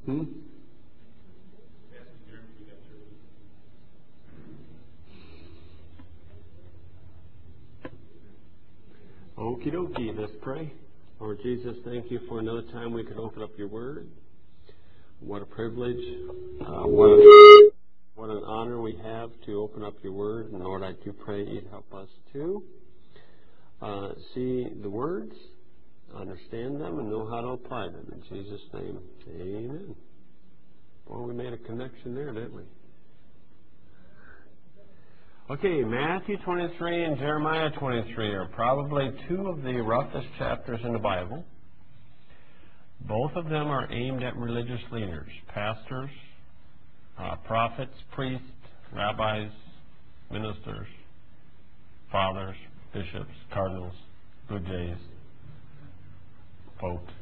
Okie dokie, let's pray. Lord Jesus, thank you for another time we can open up your word. What a privilege. What an honor we have to open up your word. And Lord, I do pray you'd help us to see the words, understand them, and know how to apply them. In Jesus' name, amen. Well, we made a connection there, didn't we? Okay, Matthew 23 and Jeremiah 23 are probably two of the roughest chapters in the Bible. Both of them are aimed at religious leaders, pastors, prophets, priests, rabbis, ministers, fathers, bishops, cardinals, blue jays, popes.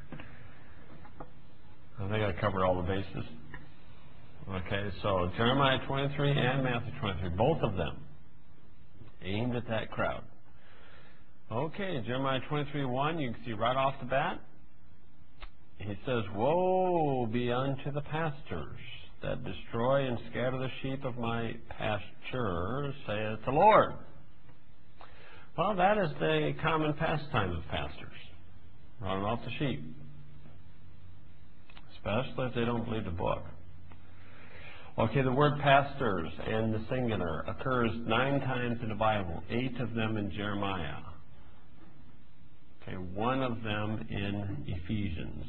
I think I covered all the bases. Okay, so Jeremiah 23 and Matthew 23, both of them aimed at that crowd. Okay, Jeremiah 23:1, you can see right off the bat, he says, "Woe be unto the pastors that destroy and scatter the sheep of my pasture, saith the Lord." Well, that is the common pastime of pastors, running off the sheep, especially if they don't believe the book. Okay, the word pastors and the singular occurs 9 times in the Bible, 8 of them in Jeremiah. Okay, 1 of them in Ephesians.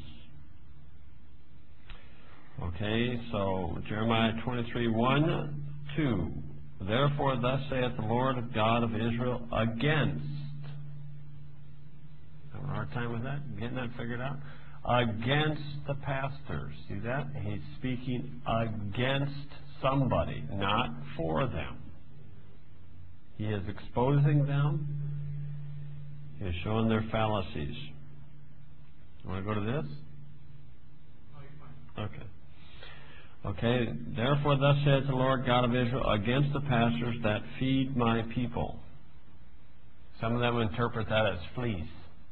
Okay, so Jeremiah 23:1, 2. "Therefore thus saith the Lord God of Israel against," having a hard time with that, getting that figured out? Against the pastors. See that? He's speaking against somebody, not for them. He is exposing them. He is showing their fallacies. You want to go to this? Oh, you're fine. Okay. "Therefore thus saith the Lord God of Israel against the pastors that feed my people." Some of them interpret that as fleece.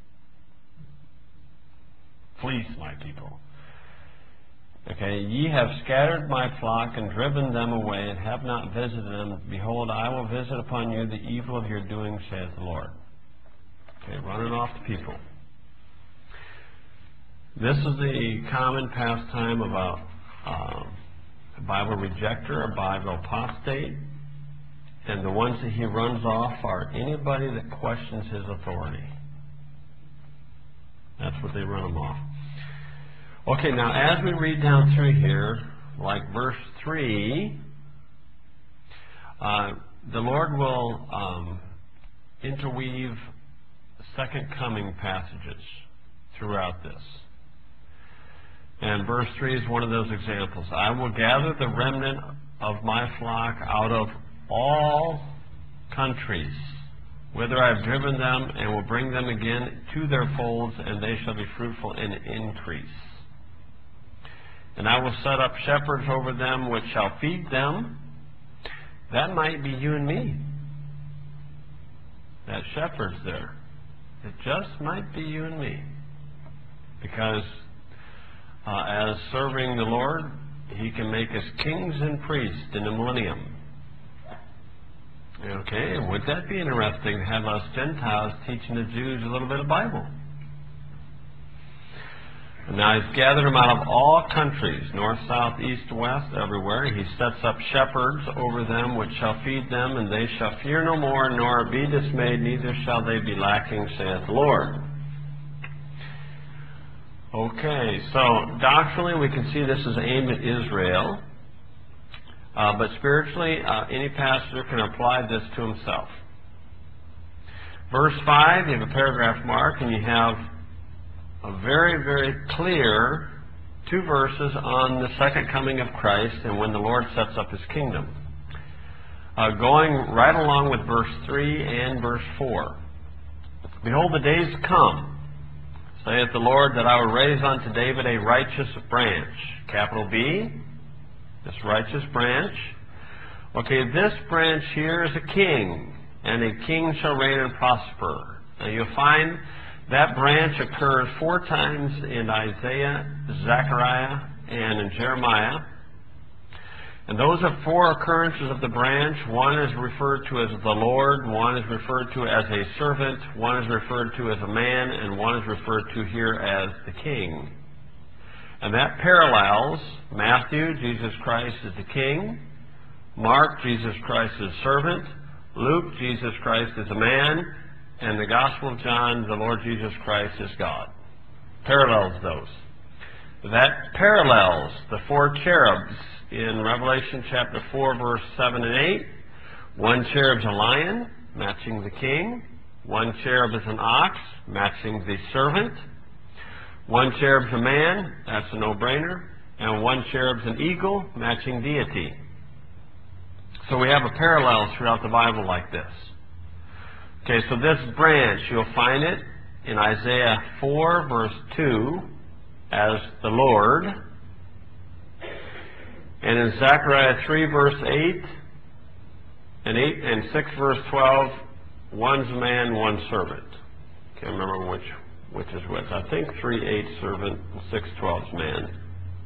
Fleece my people. Okay, "Ye have scattered my flock and driven them away and have not visited them. Behold, I will visit upon you the evil of your doing, saith the Lord." Okay, running off the people. This is the common pastime about a Bible rejector, a Bible apostate, and the ones that he runs off are anybody that questions his authority. That's what they run them off. Okay, now as we read down through here, like verse 3, the Lord will interweave second coming passages throughout this. And verse 3 is one of those examples. "I will gather the remnant of my flock out of all countries, whither I have driven them, and will bring them again to their folds, and they shall be fruitful and increase. And I will set up shepherds over them, which shall feed them." That might be you and me. That shepherd's there. It just might be you and me. Because as serving the Lord, he can make us kings and priests in the millennium. Okay, would that be interesting to have us Gentiles teaching the Jews a little bit of Bible? And now he's gathered them out of all countries, north, south, east, west, everywhere. He sets up shepherds over them, which shall feed them, and they shall fear no more, nor be dismayed, neither shall they be lacking, saith the Lord. Okay, so doctrinally we can see this is aimed at Israel. But spiritually, any pastor can apply this to himself. Verse 5, you have a paragraph mark, and you have a very, very clear 2 verses on the second coming of Christ and when the Lord sets up his kingdom. Going right along with verse 3 and verse 4. "Behold, the days come, saith the Lord, that I will raise unto David a righteous branch." Capital B, this righteous branch. Okay, this branch here is a king, and a king shall reign and prosper. Now you'll find that branch occurs 4 times in Isaiah, Zechariah, and in Jeremiah. And those are four occurrences of the branch. One is referred to as the Lord, one is referred to as a servant, one is referred to as a man, and one is referred to here as the king. And that parallels Matthew, Jesus Christ is the king; Mark, Jesus Christ is servant; Luke, Jesus Christ is a man; and the Gospel of John, the Lord Jesus Christ is God. Parallels those. That parallels the four cherubs in Revelation chapter 4, verse 7 and 8. One cherub's a lion, matching the king. One cherub is an ox, matching the servant. One cherub's a man, that's a no-brainer. And one cherub's an eagle, matching deity. So we have a parallel throughout the Bible like this. Okay, so this branch, you'll find it in Isaiah 4, verse 2, as the Lord. And in Zechariah 3, verse 8, and 6, verse 12, one's a man, one servant. Can't remember which is which. I think 3:8 servant, and 6:12 is man.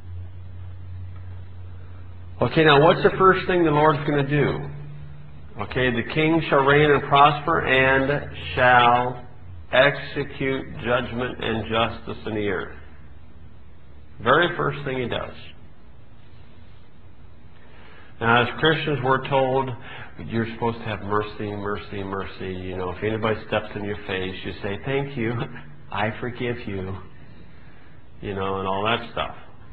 Okay, now what's the first thing the Lord's going to do? Okay, the king shall reign and prosper and shall execute judgment and justice in the earth. Very first thing he does. Now, as Christians, we're told you're supposed to have mercy, mercy, mercy. You know, if anybody steps in your face, you say, "Thank you, I forgive you," you know, and all that stuff.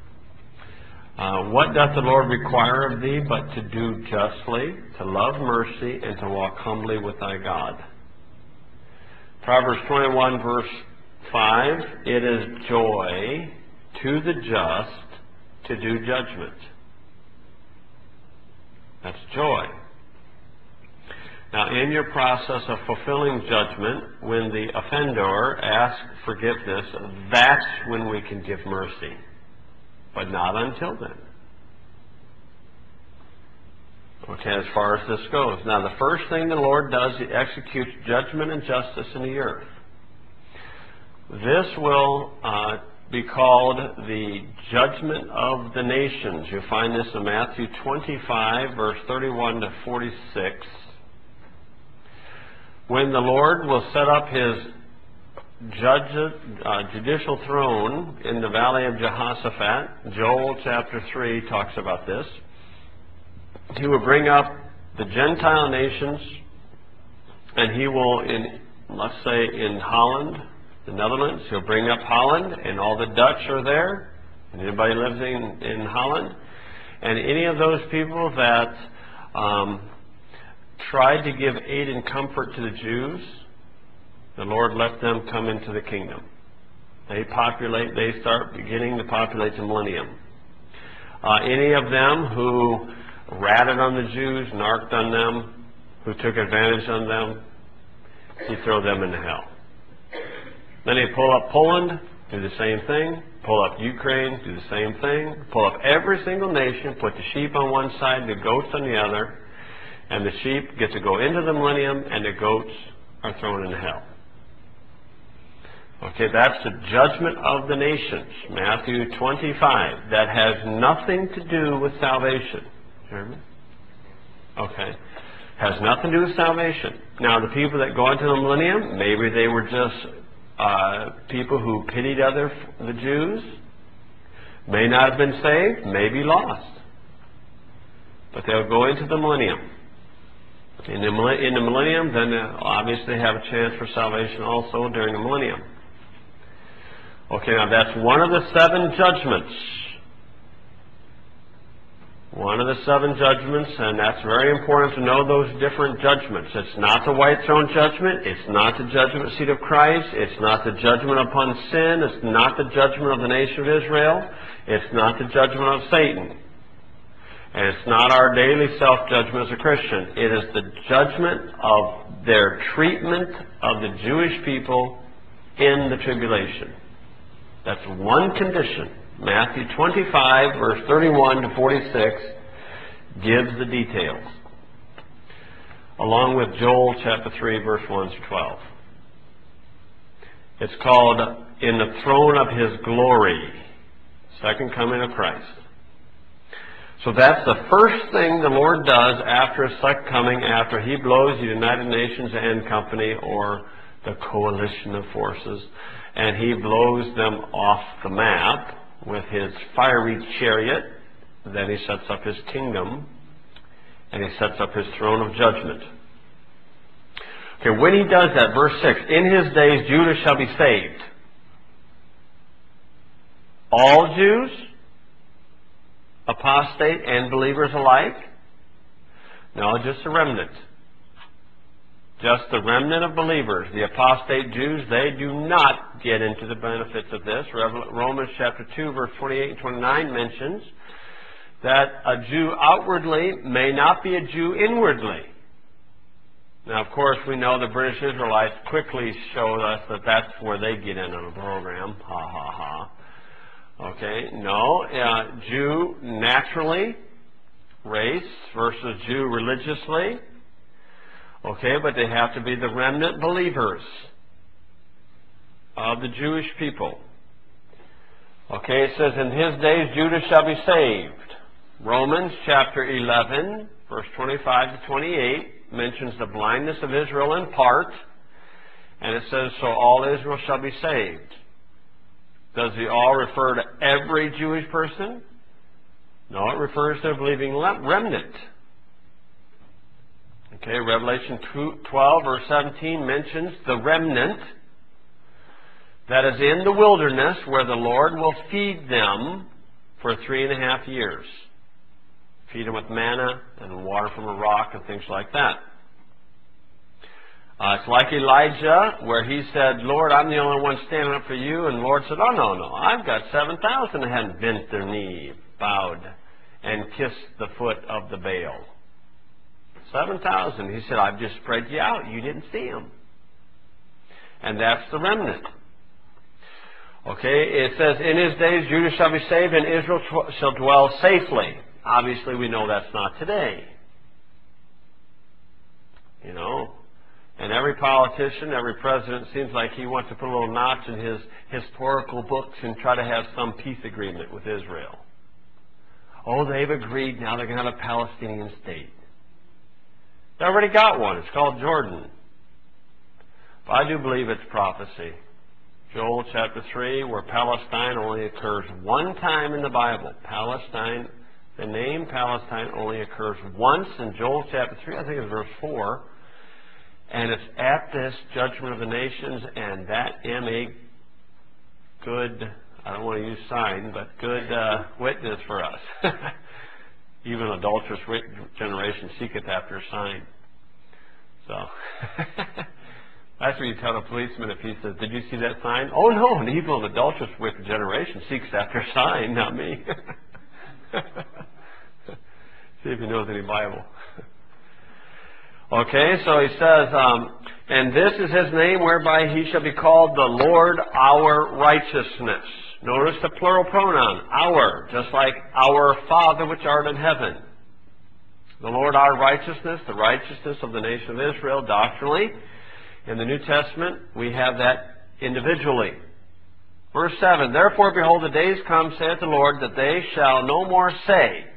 What doth the Lord require of thee but to do justly, to love mercy, and to walk humbly with thy God? Proverbs 21, verse 5, it is joy to the just to do judgment. That's joy. Now, in your process of fulfilling judgment, when the offender asks forgiveness, that's when we can give mercy. But not until then. Okay, as far as this goes. Now, the first thing the Lord does, He executes judgment and justice in the earth. This will be called the judgment of the nations. You'll find this in Matthew 25, verse 31 to 46. When the Lord will set up His judicial throne in the valley of Jehoshaphat, Joel chapter 3 talks about this. He will bring up the Gentile nations, and He will, let's say in Holland, the Netherlands, He'll bring up Holland, and all the Dutch are there, and anybody living in Holland, and any of those people that tried to give aid and comfort to the Jews, the Lord let them come into the kingdom. They start beginning to populate the millennium. Any of them who ratted on the Jews, narked on them, who took advantage on them, He throw them into hell. Then He pull up Poland, do the same thing. Pull up Ukraine, do the same thing. Pull up every single nation, put the sheep on one side, the goats on the other, and the sheep get to go into the millennium, and the goats are thrown into hell. Okay, that's the judgment of the nations, Matthew 25. That has nothing to do with salvation. Hear me? Okay. Has nothing to do with salvation. Now, the people that go into the millennium, maybe they were just people who pitied the Jews, may not have been saved, may be lost. But they'll go into the millennium. In the millennium, then they'll obviously have a chance for salvation also during the millennium. Okay, now that's one of the seven judgments. One of the seven judgments, and that's very important to know those different judgments. It's not the white throne judgment. It's not the judgment seat of Christ. It's not the judgment upon sin. It's not the judgment of the nation of Israel. It's not the judgment of Satan. And it's not our daily self-judgment as a Christian. It is the judgment of their treatment of the Jewish people in the tribulation. That's one condition. Matthew 25, verse 31 to 46, gives the details. Along with Joel chapter 3, verse 1 to 12. It's called In the Throne of His Glory. Second coming of Christ. So that's the first thing the Lord does after His second coming, after He blows the United Nations and Company, or the coalition of forces, and He blows them off the map with His fiery chariot. Then He sets up His kingdom, and He sets up His throne of judgment. Okay, when He does that, verse 6, in His days Judah shall be saved. All Jews, apostate and believers alike? No, just the remnant. Just the remnant of believers. The apostate Jews, they do not get into the benefits of this. Romans chapter 2, verse 28 and 29 mentions that a Jew outwardly may not be a Jew inwardly. Now, of course, we know the British Israelites quickly showed us that that's where they get in on the program. Ha, ha, ha. Okay, no. Jew naturally, race, versus Jew religiously. Okay, but they have to be the remnant believers of the Jewish people. Okay, it says, in His days Judah shall be saved. Romans chapter 11, verse 25 to 28, mentions the blindness of Israel in part, and it says, so all Israel shall be saved. Does the all refer to every Jewish person? No, it refers to a believing remnant. Okay, Revelation 12, verse 17 mentions the remnant that is in the wilderness where the Lord will feed them for 3.5 years. Feed them with manna and water from a rock and things like that. It's like Elijah, where he said, Lord, I'm the only one standing up for you. And the Lord said, oh, no, I've got 7,000 that hadn't bent their knee, bowed, and kissed the foot of the Baal. 7,000. He said, I've just spread you out. You didn't see them. And that's the remnant. Okay, it says, in His days Judah shall be saved and Israel shall dwell safely. Obviously, we know that's not today. You know, and every politician, every president seems like he wants to put a little notch in his historical books and try to have some peace agreement with Israel. Oh, they've agreed, now they're going to have a Palestinian state. They already got one. It's called Jordan. But I do believe it's prophecy. Joel chapter 3, where Palestine only occurs one time in the Bible. Palestine, the name Palestine only occurs once in Joel chapter 3, I think it's verse 4. And it's at this judgment of the nations, and that am a good, I don't want to use sign, but good witness for us. Even adulterous generation seeketh after a sign. So, that's what you tell a policeman if he says, did you see that sign? Oh no, an evil and adulterous wicked generation seeks after a sign, not me. See if he knows any Bible. Okay, so he says, and this is His name whereby He shall be called the Lord our righteousness. Notice the plural pronoun, our, just like our Father which art in heaven. The Lord our righteousness, the righteousness of the nation of Israel, doctrinally. In the New Testament, we have that individually. Verse 7, therefore, behold, the days come, saith the Lord, that they shall no more say,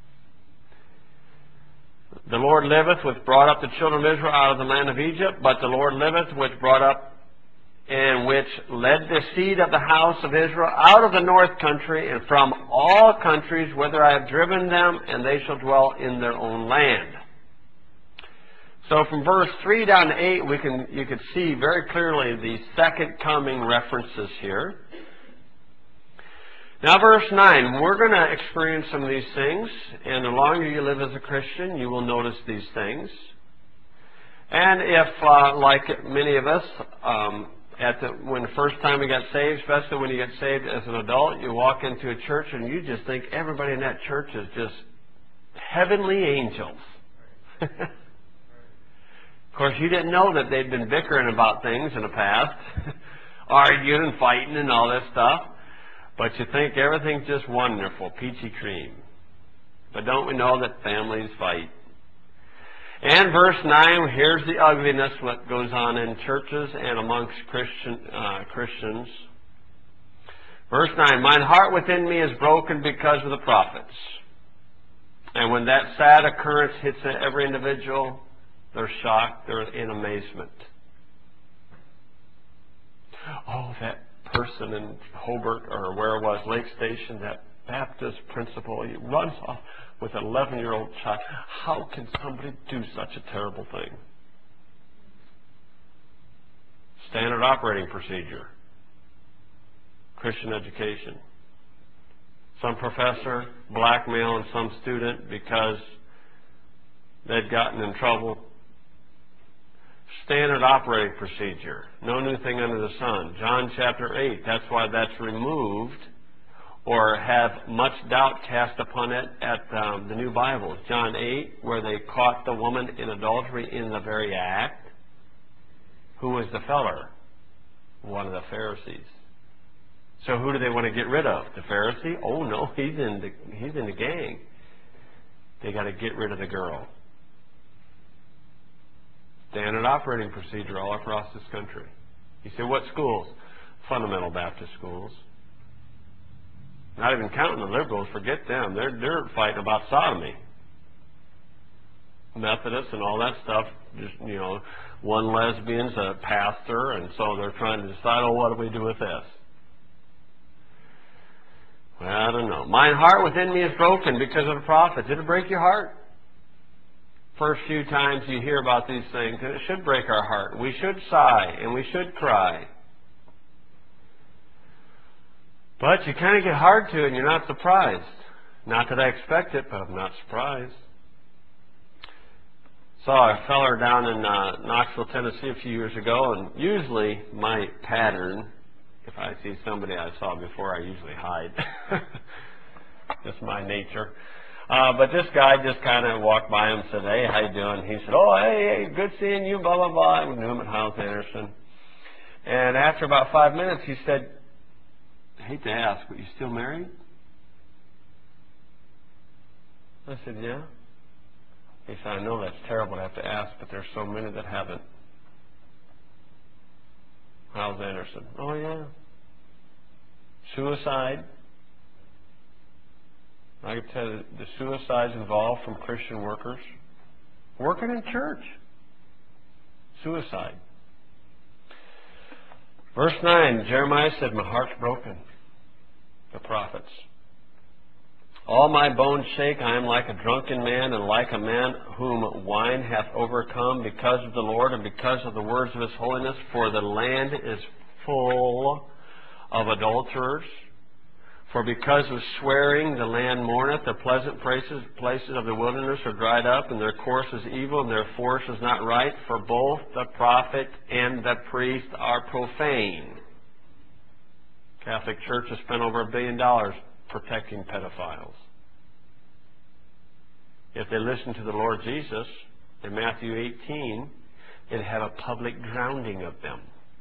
the Lord liveth, which brought up the children of Israel out of the land of Egypt, but the Lord liveth, which brought up and which led the seed of the house of Israel out of the north country and from all countries whither I have driven them, and they shall dwell in their own land. So from verse 3 down to 8, you can see very clearly the second coming references here. Now verse 9, we're going to experience some of these things, and the longer you live as a Christian, you will notice these things. And if, like many of us, when the first time we got saved, especially when you get saved as an adult, you walk into a church and you just think everybody in that church is just heavenly angels. Of course, you didn't know that they'd been bickering about things in the past, arguing and fighting and all this stuff. But you think everything's just wonderful, peachy cream. But don't we know that families fight? And verse 9, here's the ugliness what goes on in churches and amongst Christians. Verse 9, mine heart within me is broken because of the prophets. And when that sad occurrence hits every individual, they're shocked, they're in amazement. Oh, that person in Hobart, or where it was, Lake Station, that Baptist principal, he runs off with an 11-year-old child. How can somebody do such a terrible thing? Standard operating procedure. Christian education. Some professor blackmailing some student because they'd gotten in trouble. Standard operating procedure. No new thing under the sun. John chapter 8. That's why that's removed or have much doubt cast upon it at the New Bible. John 8, where they caught the woman in adultery in the very act. Who was the feller? One of the Pharisees. So who do they want to get rid of? The Pharisee? Oh no, he's in the gang. They got to get rid of the girl. Standard operating procedure all across this country. You say, what schools? Fundamental Baptist schools. Not even counting the liberals. Forget them. They're fighting about sodomy. Methodists and all that stuff. Just, one lesbian's a pastor, and so they're trying to decide, what do we do with this? Well, I don't know. Mine heart within me is broken because of the prophets. Did it break your heart? First few times you hear about these things, and it should break our heart. We should sigh, and we should cry. But you kind of get hard to it, and you're not surprised. Not that I expect it, but I'm not surprised. Saw a feller down in Knoxville, Tennessee a few years ago, and usually my pattern, if I see somebody I saw before, I usually hide. That's my nature. But this guy just kind of walked by him and said, hey, how you doing? He said, hey, good seeing you, blah, blah, blah. We knew him at Hyles Anderson. And after about 5 minutes, he said, I hate to ask, but you still married? I said, yeah. He said, I know that's terrible to have to ask, but there's so many that haven't. Hyles Anderson. Oh, yeah. Suicide. I can tell you the suicides involved from Christian workers. Working in church. Suicide. Verse 9, Jeremiah said, my heart's broken. The prophets. All my bones shake. I am like a drunken man, and like a man whom wine hath overcome, because of the Lord and because of the words of his holiness. For the land is full of adulterers. For because of swearing the land mourneth, the pleasant places of the wilderness are dried up, and their course is evil, and their force is not right. For both the prophet and the priest are profane. Catholic Church has spent over $1 billion protecting pedophiles. If they listened to the Lord Jesus in Matthew 18, it'd have a public drowning of them.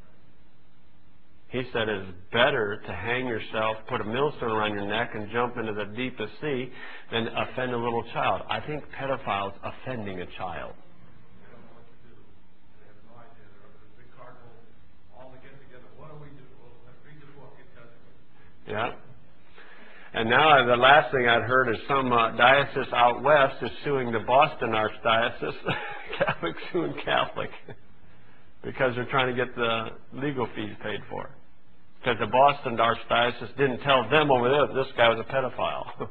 He said it is better to hang yourself, put a millstone around your neck, and jump into the deepest sea than offend a little child. I think pedophiles offending a child. They don't know what to do. They have no idea. They're a big cardinal, all to get together. What do we do? Well, let's read the book. It tells you. Yeah. And now the last thing I'd heard is some diocese out west is suing the Boston Archdiocese, Catholic suing Catholic, because they're trying to get the legal fees paid for. Because the Boston Archdiocese didn't tell them over there that this guy was a pedophile.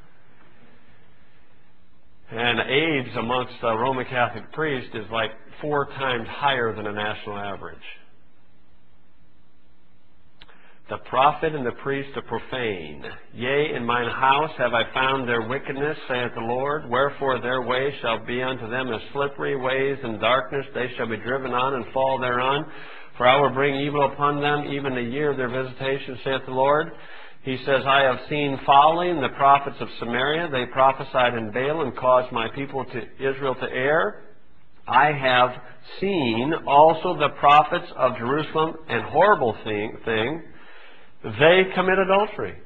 And AIDS amongst Roman Catholic priests is like 4 times higher than a national average. The prophet and the priest are profane. Yea, in mine house have I found their wickedness, saith the Lord. Wherefore their way shall be unto them as slippery ways in darkness. They shall be driven on and fall thereon. For I will bring evil upon them, even the year of their visitation, saith the Lord. He says, I have seen folly in the prophets of Samaria. They prophesied in Baal and caused my people Israel to err. I have seen also the prophets of Jerusalem, and horrible thing, they commit adultery.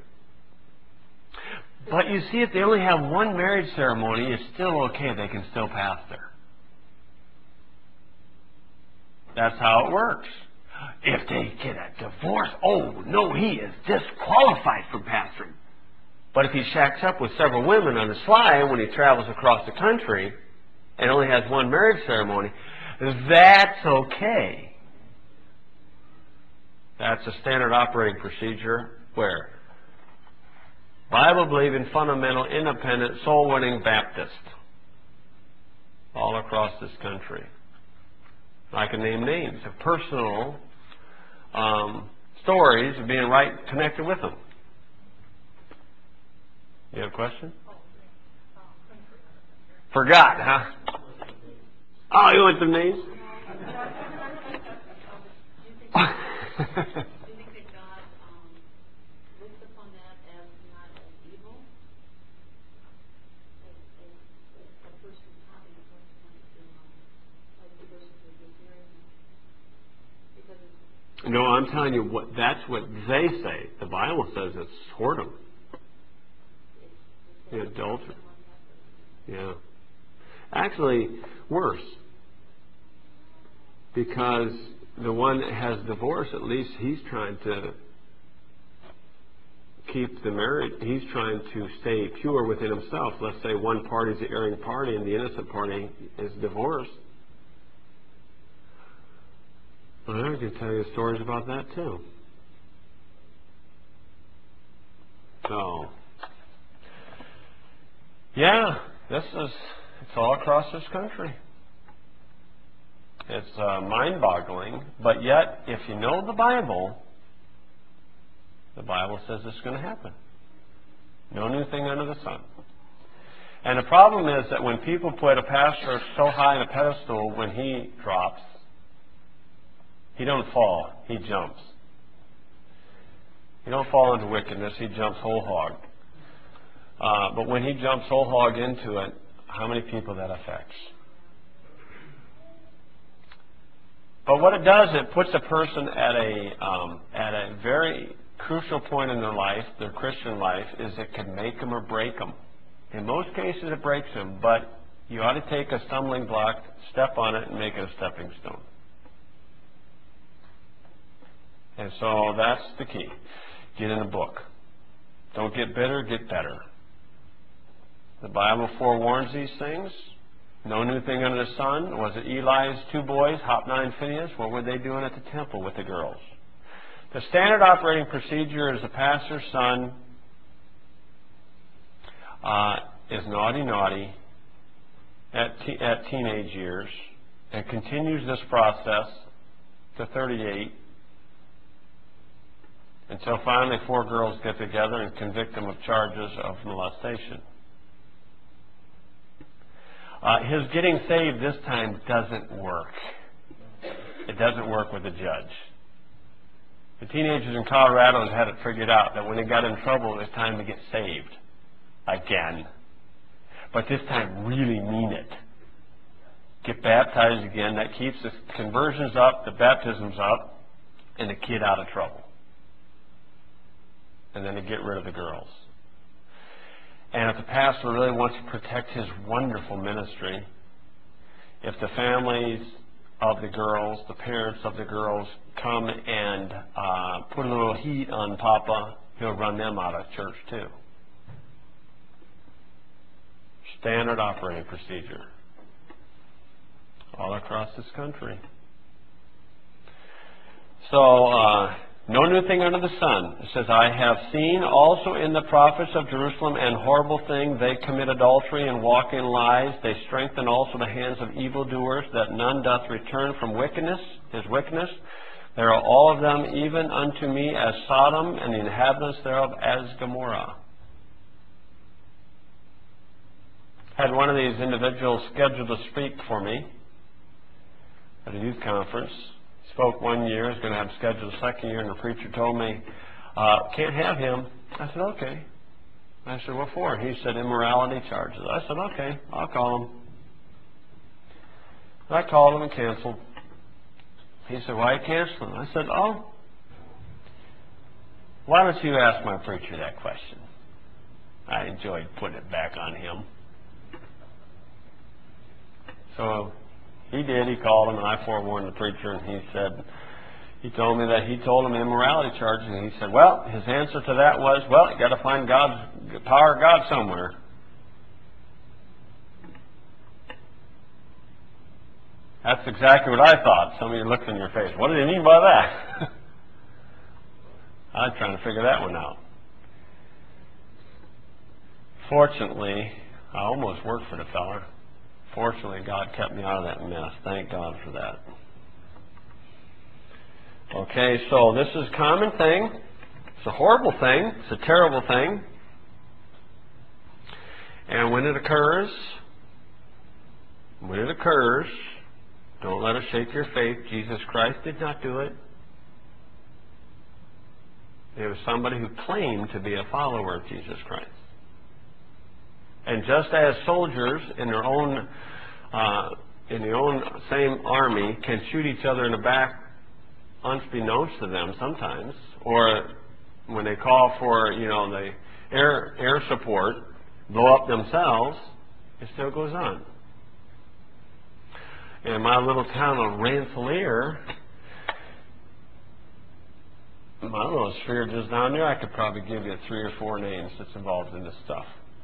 But you see, if they only have one marriage ceremony, it's still okay. They can still pastor. That's how it works. if they get a divorce, oh, no, he is disqualified from pastoring. But if he shacks up with several women on the sly when he travels across the country and only has one marriage ceremony, that's okay. That's a standard operating procedure where Bible-believing, fundamental, independent, soul-winning Baptist all across this country. I can name names of personal stories of being right connected with them. You have a question? Forgot, huh? Oh, you want some names? Do you think that God looks upon that as not as evil? As a person having a person like the person who gets married? Because it's No, I'm telling you, that's what they say. The Bible says it's whoredom. The adultery. Yeah. Actually, worse. Because the one that has divorce, at least he's trying to keep the marriage, he's trying to stay pure within himself. Let's say one party is the erring party and the innocent party is divorced. Well, I can tell you stories about that too. So, yeah, it's all across this country. It's mind-boggling, but yet, if you know the Bible says it's going to happen. No new thing under the sun. And the problem is that when people put a pastor so high on a pedestal, when he drops, he don't fall, he jumps. He don't fall into wickedness, he jumps whole hog. But when he jumps whole hog into it, how many people that affects? But what it does, it puts a person at a very crucial point in their life, their Christian life, is it can make them or break them. In most cases, it breaks them, but you ought to take a stumbling block, step on it, and make it a stepping stone. And so that's the key. Get in the book. Don't get bitter, get better. The Bible forewarns these things. No new thing under the sun. Was it Eli's two boys, Hophni and Phinehas? What were they doing at the temple with the girls? The standard operating procedure is the pastor's son is naughty at teenage years and continues this process to 38 until finally 4 girls get together and convict him of charges of molestation. His getting saved this time doesn't work. It doesn't work with the judge. The teenagers in Colorado had it figured out that when they got in trouble, it was time to get saved again. But this time, really mean it. Get baptized again. That keeps the conversions up, the baptisms up, and the kid out of trouble. And then to get rid of the girls. And if the pastor really wants to protect his wonderful ministry, if the families of the girls, the parents of the girls, come and put a little heat on Papa, he'll run them out of church too. Standard operating procedure all across this country. So, no new thing under the sun. It says, I have seen also in the prophets of Jerusalem an horrible thing. They commit adultery and walk in lies. They strengthen also the hands of evildoers, that none doth return from wickedness, his wickedness. They are all of them even unto me as Sodom, and the inhabitants thereof as Gomorrah. Had one of these individuals scheduled to speak for me at a youth conference. Spoke one year, is going to have scheduled a second year, and the preacher told me, can't have him. I said, okay. I said, what for? He said, immorality charges. I said, okay, I'll call him. I called him and canceled. He said, why are you canceling? I said, oh, why don't you ask my preacher that question? I enjoyed putting it back on him. So he did. He called him, and I forewarned the preacher, and he said, He told me that he told him immorality charges, and he said, well, his answer to that was, well, you got to find God's power of God somewhere. That's exactly what I thought. Some of you looked in your face. What did he mean by that? I was trying to figure that one out. Fortunately, I almost worked for the fella. Fortunately, God kept me out of that mess. Thank God for that. Okay, so this is a common thing. It's a horrible thing. It's a terrible thing. And when it occurs, don't let it shake your faith. Jesus Christ did not do it. It was somebody who claimed to be a follower of Jesus Christ. And just as soldiers in their own same army can shoot each other in the back unbeknownst to them sometimes, or when they call for, the air support, blow up themselves, it still goes on. In my little town of Rensselaer, my little sphere just down there, I could probably give you 3 or 4 names that's involved in this stuff.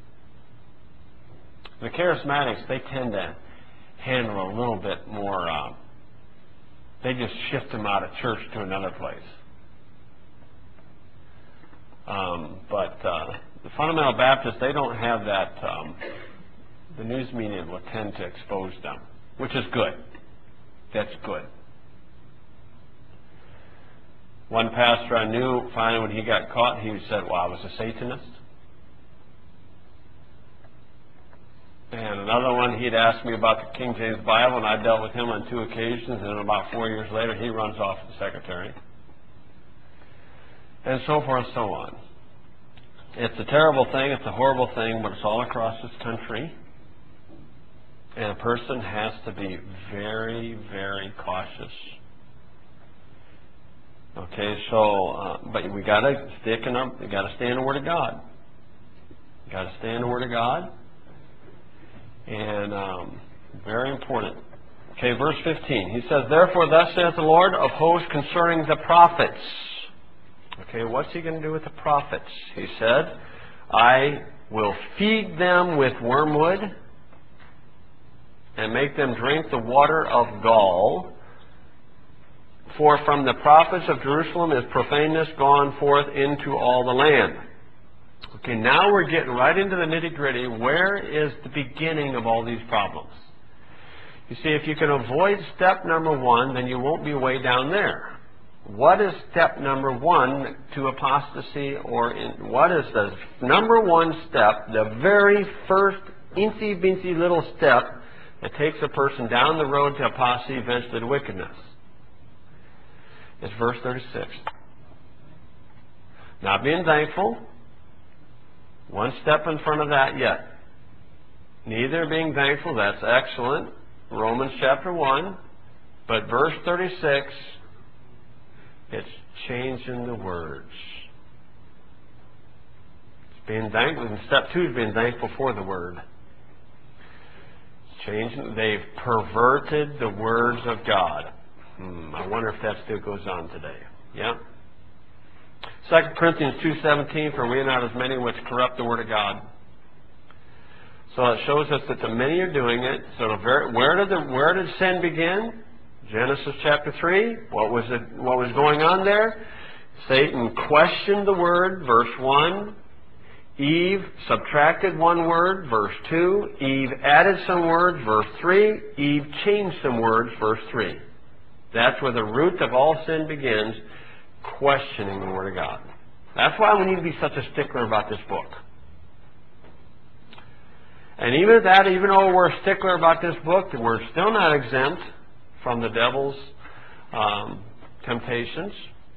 The charismatics, they tend to handle a little bit more, they just shift them out of church to another place. But the fundamental Baptists, they don't have that, the news media will tend to expose them, which is good. That's good. One pastor I knew, finally when he got caught, he said, well, I was a Satanist. And another one, he'd asked me about the King James Bible, and I dealt with him on 2 occasions, and about 4 years later, he runs off the secretary. And so forth and so on. It's a terrible thing, it's a horrible thing, but it's all across this country. And a person has to be very, very cautious. Okay, so, but we got to stay in the Word of God. You got to stay in the Word of God. And very important. Okay, verse 15. He says, therefore thus saith the Lord of hosts concerning the prophets. Okay, what's he going to do with the prophets? He said, I will feed them with wormwood and make them drink the water of gall. For from the prophets of Jerusalem is profaneness gone forth into all the land. Okay, now we're getting right into the nitty-gritty. Where is the beginning of all these problems? You see, if you can avoid step number 1, then you won't be way down there. What is step number 1 to apostasy, what is the number 1 step, the very first incy-bincy little step that takes a person down the road to apostasy, eventually to wickedness? It's verse 36. Not being thankful. 1 step in front of that yet. Neither being thankful, that's excellent. Romans chapter 1. But verse 36, it's changing the words. It's being thankful. And step 2 is being thankful for the word. It's changing. They've perverted the words of God. I wonder if that still goes on today. Yeah? 2 Corinthians 2:17, for we are not as many which corrupt the word of God. So it shows us that the many are doing it. So where did sin begin? Genesis chapter 3. What was going on there? Satan questioned the word, verse 1. Eve subtracted 1 word, verse 2. Eve added some words, verse 3. Eve changed some words, verse 3. That's where the root of all sin begins, questioning the Word of God. That's why we need to be such a stickler about this book. And even though we're a stickler about this book, we're still not exempt from the devil's temptations.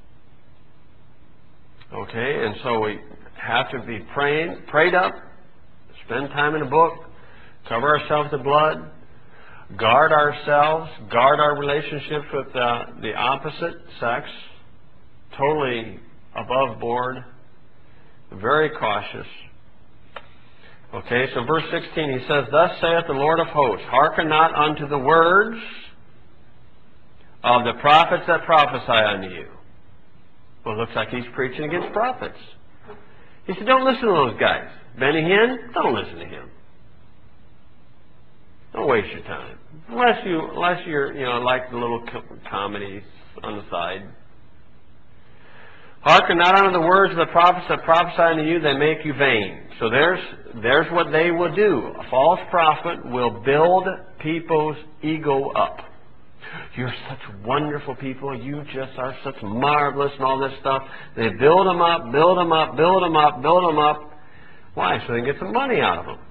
Okay, and so we have to be prayed up, spend time in the book, cover ourselves with blood, guard ourselves, guard our relationships with the opposite sex, totally above board, very cautious. Okay, so verse 16, he says, thus saith the Lord of hosts, hearken not unto the words of the prophets that prophesy unto you. Well, it looks like he's preaching against prophets. He said, don't listen to those guys. Benny Hinn, don't listen to him. Don't waste your time. Unless you're, like the little comedies on the side. Hearken not unto the words of the prophets that prophesy unto you, they make you vain. So there's what they will do. A false prophet will build people's ego up. You're such wonderful people. You just are such marvelous and all this stuff. They build them up, build them up, build them up, build them up. Why? So they can get some money out of them.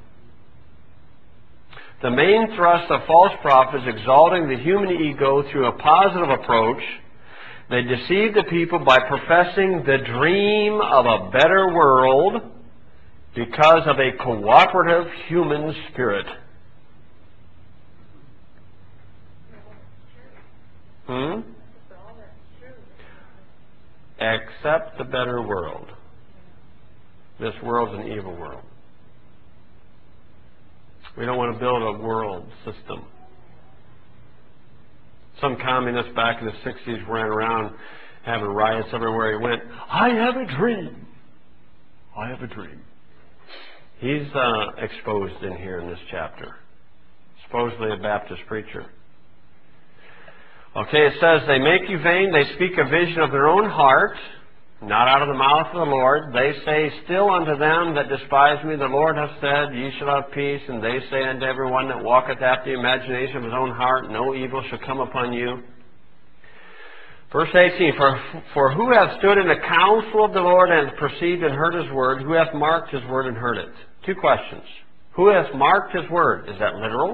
The main thrust of false prophets is exalting the human ego through a positive approach. They deceive the people by professing the dream of a better world because of a cooperative human spirit. Accept the better world. This world's an evil world. We don't want to build a world system. Some communist back in the 60s ran around having riots everywhere he went. I have a dream. I have a dream. He's exposed in here in this chapter. Supposedly a Baptist preacher. Okay, it says, they make you vain. They speak a vision of their own heart, not out of the mouth of the Lord. They say, still unto them that despise me, the Lord hath said, ye shall have peace. And they say unto every one that walketh after the imagination of his own heart, no evil shall come upon you. Verse 18, for who hath stood in the counsel of the Lord and hath perceived and heard his word? Who hath marked his word and heard it? Two questions. Who hath marked his word? Is that literal?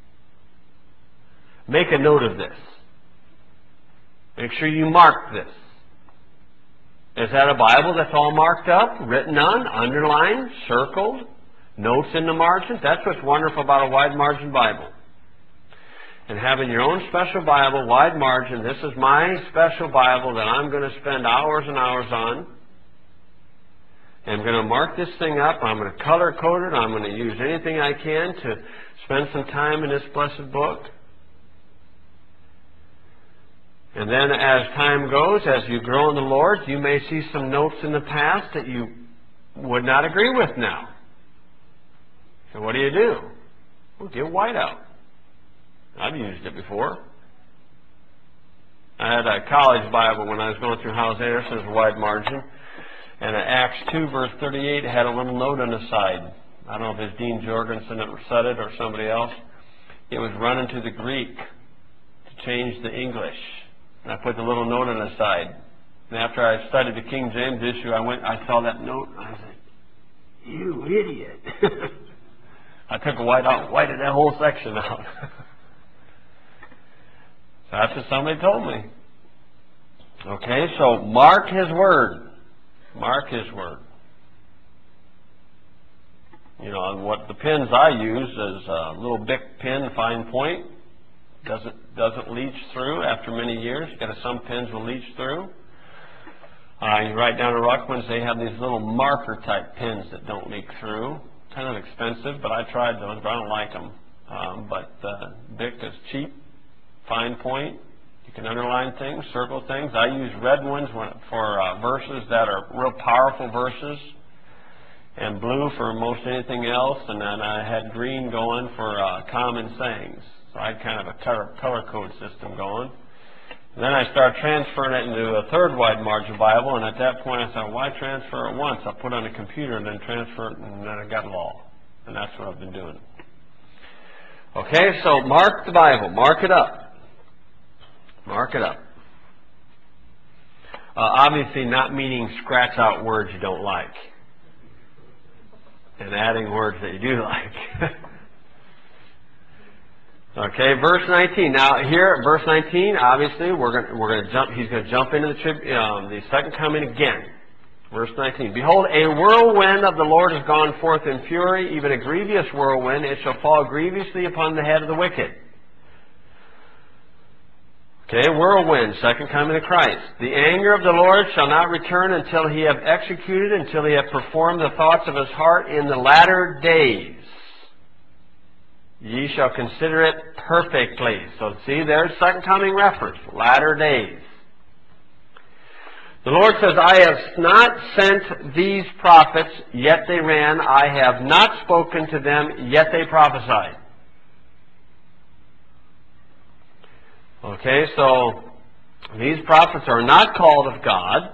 Make a note of this. Make sure you mark this. Is that a Bible that's all marked up, written on, underlined, circled, notes in the margins? That's what's wonderful about a wide margin Bible. And having your own special Bible, wide margin, this is my special Bible that I'm going to spend hours and hours on. And I'm going to mark this thing up. I'm going to color code it. I'm going to use anything I can to spend some time in this blessed book. And then as time goes, as you grow in the Lord, you may see some notes in the past that you would not agree with now. So what do? Well, get white out. I've used it before. I had a college Bible when I was going through House Anderson's wide margin. And Acts 2 verse 38 had a little note on the side. I don't know if it's Dean Jorgensen that said it or somebody else. It was run into the Greek to change the English. And I put the little note on the side. And after I studied the King James issue, I saw that note, and I said, you idiot. I took a whited that whole section out. So that's what somebody told me. Okay, so mark his word. Mark his word. What the pens I use is a little Bic pen, fine point. Doesn't leach through after many years. Some pens will leach through. You write down at Ruckman's, they have these little marker type pens that don't leak through. Kind of expensive, but I tried those, but I don't like them. But Bic is cheap, fine point. You can underline things, circle things. I use red ones for verses that are real powerful verses, and blue for most anything else, and then I had green going for common sayings. So I had kind of a color code system going. And then I started transferring it into a third wide margin Bible, and at that point I thought, why transfer it once? I'll put it on a computer and then transfer it, and then I got it all. And that's what I've been doing. Okay, so mark the Bible. Mark it up. Mark it up. Obviously not meaning scratch out words you don't like. And adding words that you do like. Okay, verse 19. Now here, verse 19. Obviously, we're going to jump. He's going to jump into the second coming again. Verse 19. Behold, a whirlwind of the Lord is gone forth in fury, even a grievous whirlwind. It shall fall grievously upon the head of the wicked. Okay, whirlwind, second coming of Christ. The anger of the Lord shall not return until he have executed, until he have performed the thoughts of his heart in the latter days. Ye shall consider it perfectly. So see, there's second coming reference, latter days. The Lord says, I have not sent these prophets, yet they ran. I have not spoken to them, yet they prophesied. Okay, so these prophets are not called of God.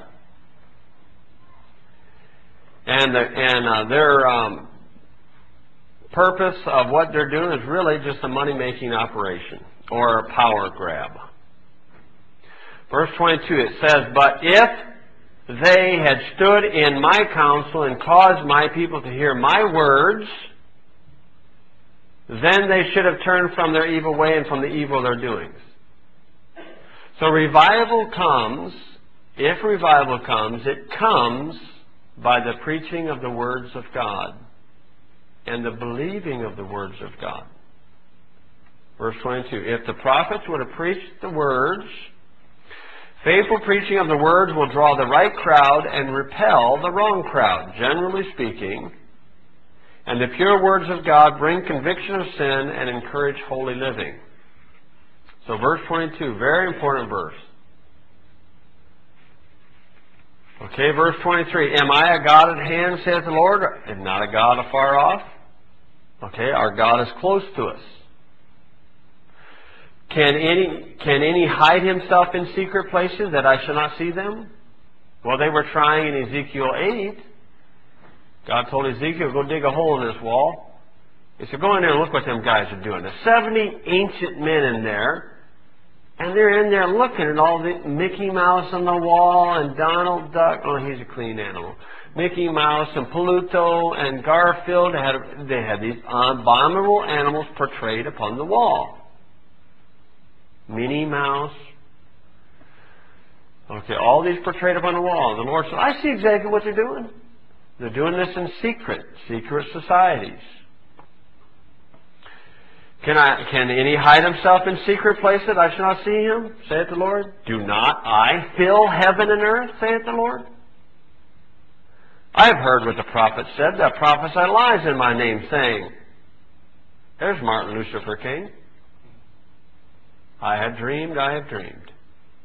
And their purpose of what they're doing is really just a money-making operation or a power grab. Verse 22, it says, But if they had stood in my counsel and caused my people to hear my words, then they should have turned from their evil way and from the evil of their doings. So revival comes, if revival comes, it comes by the preaching of the words of God and the believing of the words of God. Verse 22, if the prophets would have preached the words, faithful preaching of the words will draw the right crowd and repel the wrong crowd, generally speaking. And the pure words of God bring conviction of sin and encourage holy living. So verse 22, very important verse. Okay, verse 23, Am I a God at hand, saith the Lord, and not a God afar off? Okay, our God is close to us. Can any hide himself in secret places that I shall not see them? Well, they were trying in Ezekiel 8. God told Ezekiel, go dig a hole in this wall. He said, go in there and look what them guys are doing. There's 70 ancient men in there. And they're in there looking at all the Mickey Mouse on the wall and Donald Duck. Oh, he's a clean animal. Mickey Mouse and Pluto and Garfield. They had these abominable animals portrayed upon the wall. Minnie Mouse. Okay, all these portrayed upon the wall. The Lord said, I see exactly what they're doing. They're doing this in secret societies. Can any hide himself in secret place that I shall not see him, saith the Lord? Do not I fill heaven and earth, saith the Lord? I have heard what the prophet said, that prophesy lies in my name, saying, there's Martin Lucifer King. I have dreamed, I have dreamed.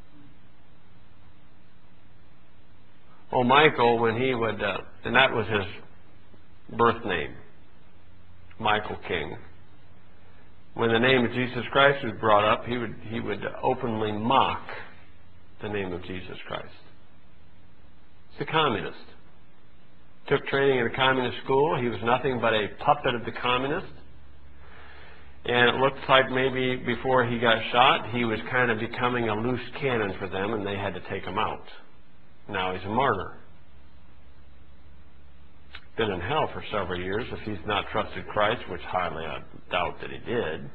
Oh, Michael, when he would, and that was his birth name, Michael King. When the name of Jesus Christ was brought up, he would openly mock the name of Jesus Christ. He's a communist. Took training in a communist school. He was nothing but a puppet of the communists. And it looked like maybe before he got shot, he was kind of becoming a loose cannon for them, and they had to take him out. Now he's a martyr. Been in hell for several years if he's not trusted Christ, which highly I doubt that he did.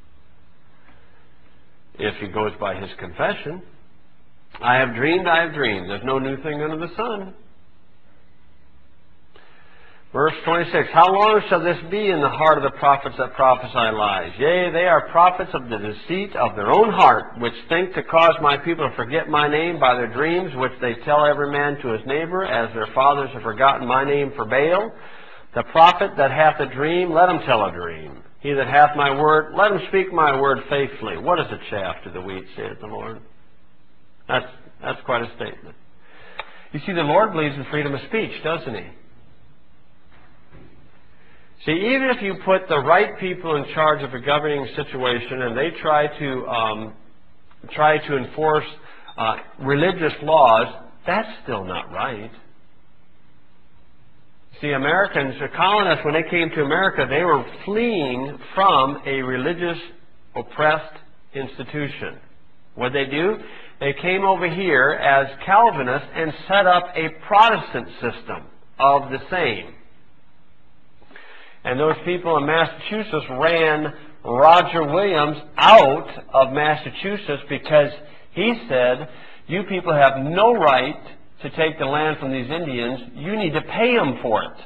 If he goes by his confession, I have dreamed, I have dreamed. There's no new thing under the sun. Verse 26, How long shall this be in the heart of the prophets that prophesy lies? Yea, they are prophets of the deceit of their own heart, which think to cause my people to forget my name by their dreams, which they tell every man to his neighbor, as their fathers have forgotten my name for Baal. The prophet that hath a dream, let him tell a dream. He that hath my word, let him speak my word faithfully. What is the chaff to the wheat, saith the Lord? That's quite a statement. You see, the Lord believes in freedom of speech, doesn't he? See, even if you put the right people in charge of a governing situation and they try to enforce religious laws, that's still not right. See, Americans, the colonists, when they came to America, they were fleeing from a religious, oppressed institution. What did they do? They came over here as Calvinists and set up a Protestant system of the same. And those people in Massachusetts ran Roger Williams out of Massachusetts because he said, you people have no right to take the land from these Indians. You need to pay them for it.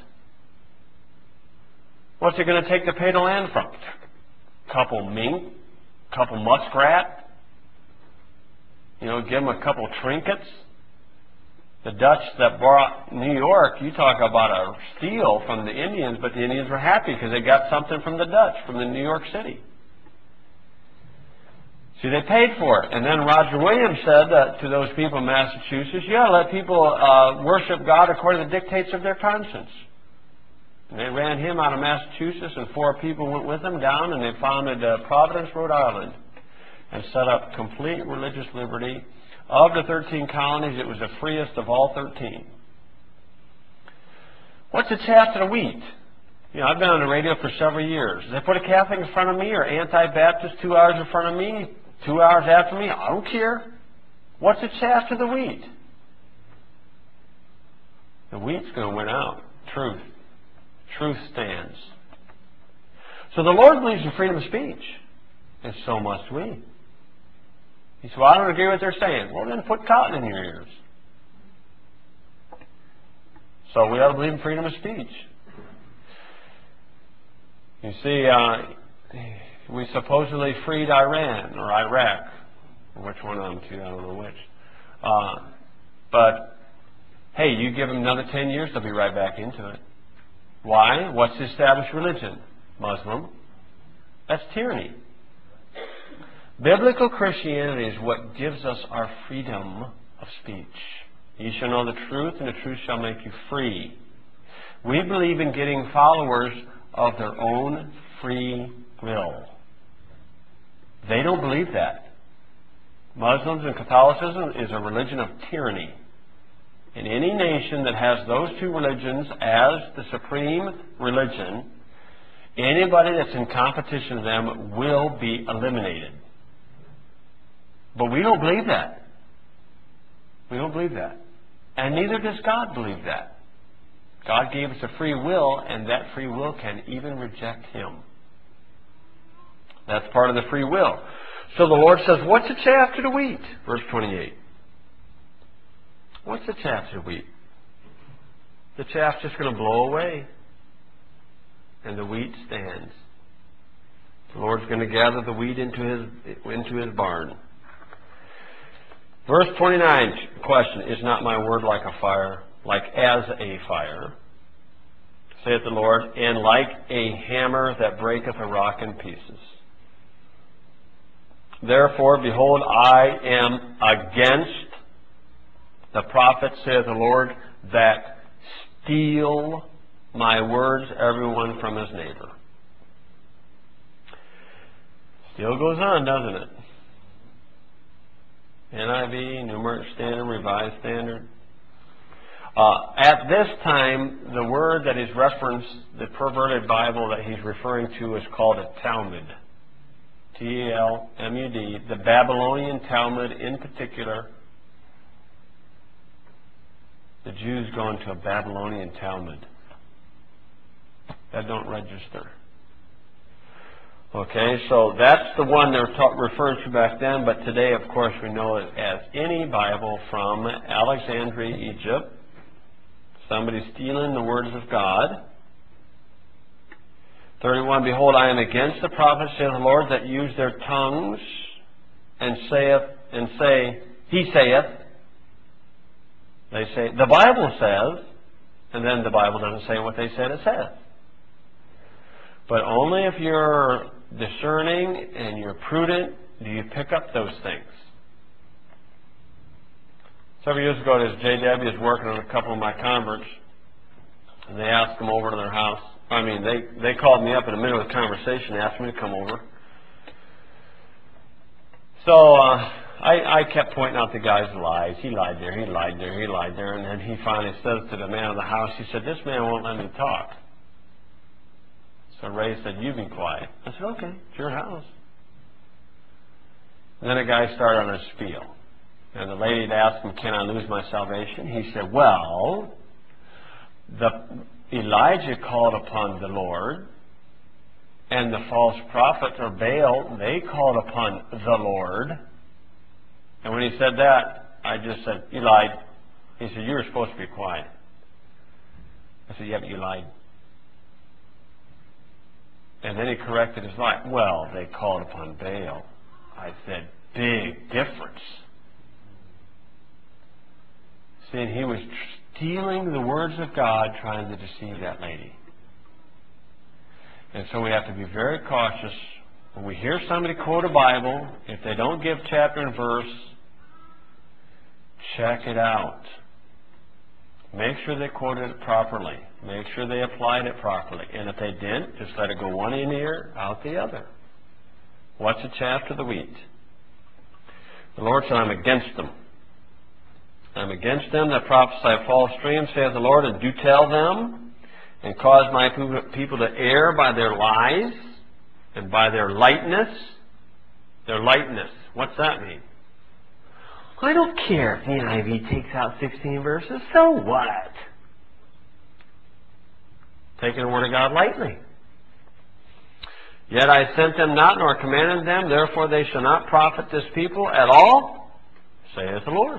What's it going to take to pay the land from? A couple mink, a couple muskrat, give them a couple trinkets. The Dutch that bought New York, you talk about a steal from the Indians, but the Indians were happy because they got something from the Dutch, from the New York City. See, they paid for it. And then Roger Williams said to those people in Massachusetts, you ought to let people worship God according to the dictates of their conscience. And they ran him out of Massachusetts, and 4 people went with him down, and they founded Providence, Rhode Island, and set up complete religious liberty. Of the 13 colonies, it was the freest of all 13. What's the chaff to the wheat? You know, I've been on the radio for several years. They put a Catholic in front of me or anti-Baptist 2 hours in front of me, 2 hours after me. I don't care. What's the chaff to the wheat? The wheat's going to win out. Truth. Truth stands. So the Lord believes in freedom of speech, and so must we. He said, well, I don't agree with what they're saying. Well, then put cotton in your ears. So we ought to believe in freedom of speech. You see, we supposedly freed Iran or Iraq, or which one of them two, I don't know which. But, hey, you give them another 10 years, they'll be right back into it. Why? What's the established religion? Muslim. That's tyranny. Biblical Christianity is what gives us our freedom of speech. You shall know the truth, and the truth shall make you free. We believe in getting followers of their own free will. They don't believe that. Muslims and Catholicism is a religion of tyranny. In any nation that has those 2 religions as the supreme religion, anybody that's in competition with them will be eliminated. But we don't believe that. We don't believe that. And neither does God believe that. God gave us a free will, and that free will can even reject Him. That's part of the free will. So the Lord says, what's the chaff to the wheat? Verse 28. What's the chaff to the wheat? The chaff's just going to blow away, and the wheat stands. The Lord's going to gather the wheat into his barn. Verse 29, question, is not my word like a fire, like as a fire, saith the Lord, and like a hammer that breaketh a rock in pieces? Therefore, behold, I am against the prophets, saith the Lord, that steal my words, everyone from his neighbor. Still goes on, doesn't it? NIV, New American Standard, Revised Standard. At this time, the word that is referenced, the perverted Bible that he's referring to, is called a Talmud. T-A-L-M-U-D. The Babylonian Talmud in particular. The Jews go into a Babylonian Talmud. That don't register. Okay, so that's the one they're referring to back then, but today, of course, we know it as any Bible from Alexandria, Egypt. Somebody stealing the words of God. 31, behold, I am against the prophets, saith the Lord, that use their tongues and say, he saith. They say, the Bible says, and then the Bible doesn't say what they said it says. But only if you're discerning and you're prudent do you pick up those things. Several years ago, this J.W. was working on a couple of my converts, and they asked them over to their house. They called me up in the middle of the conversation and asked me to come over. So I kept pointing out the guy's lies. He lied there, he lied there, he lied there. And then he finally says to the man of the house, he said, this man won't let me talk. So Ray said, you be quiet. I said, okay, it's your house. And then a guy started on a spiel. And the lady had asked him, can I lose my salvation? He said, well, Elijah called upon the Lord, and the false prophet, or Baal, they called upon the Lord. And when he said that, I just said, you lied. He said, you were supposed to be quiet. I said, yeah, but you lied. And then he corrected his lie. Well, they called upon Baal. I said, big difference. See, and he was stealing the words of God, trying to deceive that lady. And so we have to be very cautious. When we hear somebody quote a Bible, if they don't give chapter and verse, check it out. Make sure they quoted it properly. Make sure they applied it properly. And if they didn't, just let it go one in ear, out the other. What's the chaff to the wheat? The Lord said, I'm against them. I'm against them that prophesy false dreams, saith the Lord, and do tell them, and cause my people to err by their lies, and by their lightness. Their lightness. What's that mean? I don't care if the NIV takes out 16 verses. So what? Taking the Word of God lightly. Yet I sent them not, nor commanded them, therefore they shall not profit this people at all, saith the Lord.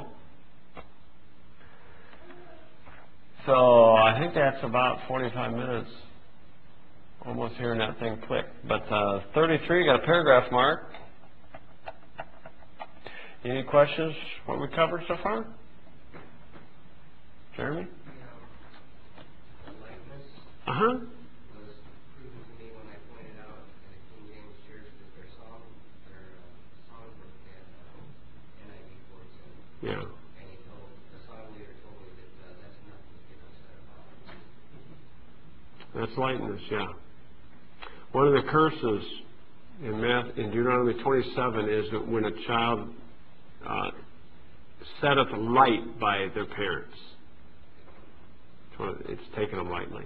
So I think that's about 45 minutes. Almost hearing that thing click. But 33, got a paragraph mark. Any questions? What we covered so far? Jeremy? Uh-huh. Yeah. And he told, the song leader told me that that's enough to get us That's lightness, yeah. One of the curses in Deuteronomy 27 is that when a child setteth light by their parents, it's taken them lightly.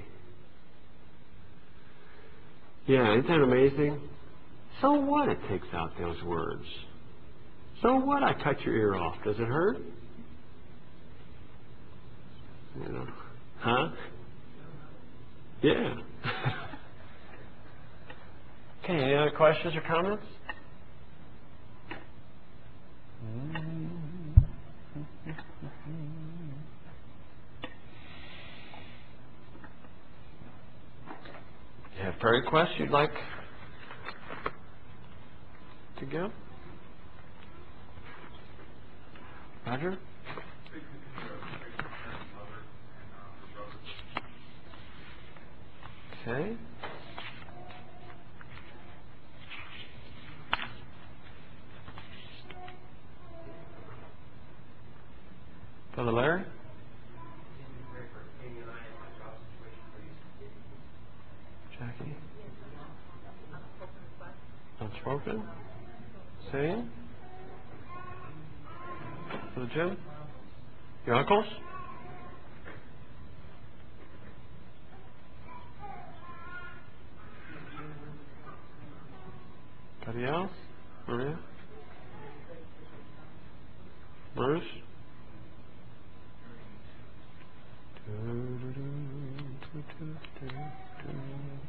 Yeah, isn't that amazing? So what it takes out those words? So what I cut your ear off? Does it hurt? You know? Huh? Yeah. Okay, any other questions or comments? You have prayer requests you'd like to give? Roger? Okay. Brother Larry? Jackie? Unspoken? Same? Brother Jim? Your uncles? Anybody else? Maria? Bruce? Do, do, do, do, do, do, do.